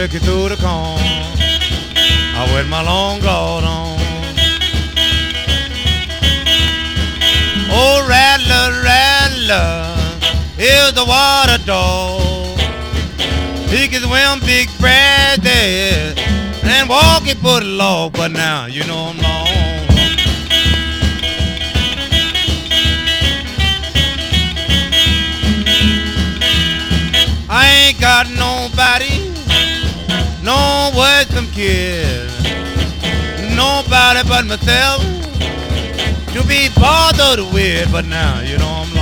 looking through the corn. I with my long coat on. Oh, rattler, rattler, is the water dog. He can swim big breathy and walk it for the log, but now you know I'm long. I ain't got nobody, no wisdom kid, nobody but myself to be bothered with, but now you know I'm